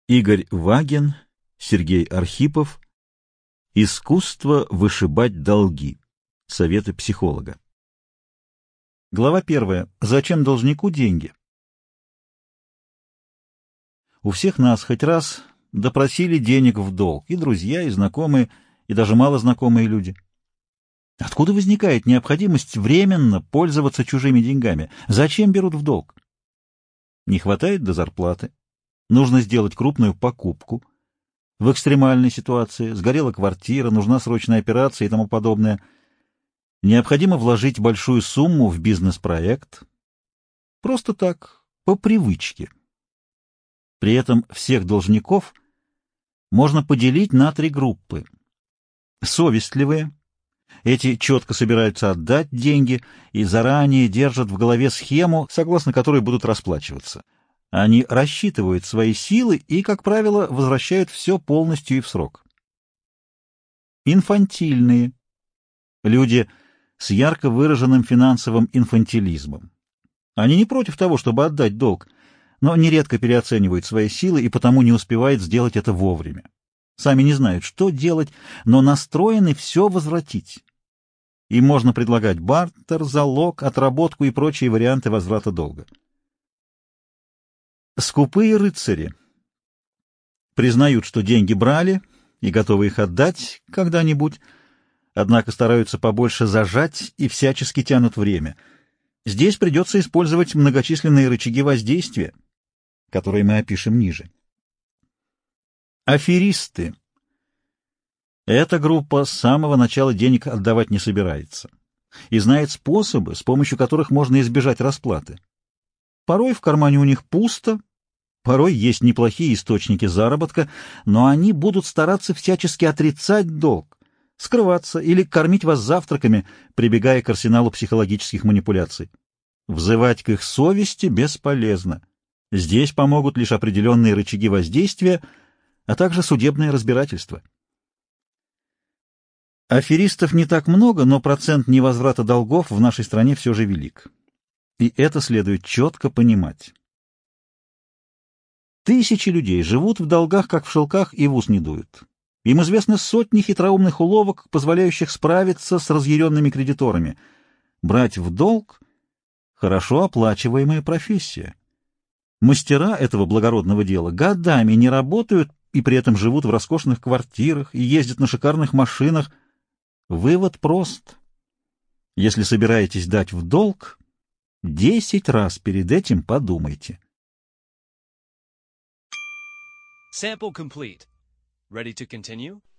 Игорь Вагин, Сергей Архипов. Искусство вышибать долги. Советы психолога. Глава 1. Зачем должнику деньги? У всех нас хоть раз допросили денег в долг, и друзья, и знакомые, и даже малознакомые люди. Откуда возникает необходимость временно пользоваться чужими деньгами? Зачем берут в долг? Не хватает до зарплаты. Нужно сделать крупную покупку. В экстремальной ситуации сгорела квартира, нужна срочная операция и тому подобное. Необходимо вложить большую сумму в бизнес-проект. Просто так, по привычке. При этом всех должников можно поделить на 3 группы. Совестливые. Эти четко собираются отдать деньги и заранее держат в голове схему, согласно которой будут расплачиваться. Они рассчитывают свои силы и, как правило, возвращают все полностью и в срок. Инфантильные. Люди с ярко выраженным финансовым инфантилизмом. Они не против того, чтобы отдать долг, но нередко переоценивают свои силы и потому не успевают сделать это вовремя. Сами не знают, что делать, но настроены все возвратить. Им можно предлагать бартер, залог, отработку и прочие варианты возврата долга. Скупые рыцари признают, что деньги брали и готовы их отдать когда-нибудь, однако стараются побольше зажать и всячески тянут время. Здесь придется использовать многочисленные рычаги воздействия, которые мы опишем ниже. Аферисты. Эта группа с самого начала денег отдавать не собирается и знает способы, с помощью которых можно избежать расплаты. Порой в кармане у них пусто, порой есть неплохие источники заработка, но они будут стараться всячески отрицать долг, скрываться или кормить вас завтраками, прибегая к арсеналу психологических манипуляций. Взывать к их совести бесполезно. Здесь помогут лишь определенные рычаги воздействия, а также судебное разбирательство. Аферистов не так много, но процент невозврата долгов в нашей стране все же велик. И это следует четко понимать. Тысячи людей живут в долгах, как в шелках, и в ус не дуют. Им известны сотни хитроумных уловок, позволяющих справиться с разъяренными кредиторами. Брать в долг — хорошо оплачиваемая профессия. Мастера этого благородного дела годами не работают и при этом живут в роскошных квартирах и ездят на шикарных машинах. Вывод прост. Если собираетесь дать в долг, 10 раз перед этим подумайте. Sample complete. Ready to continue?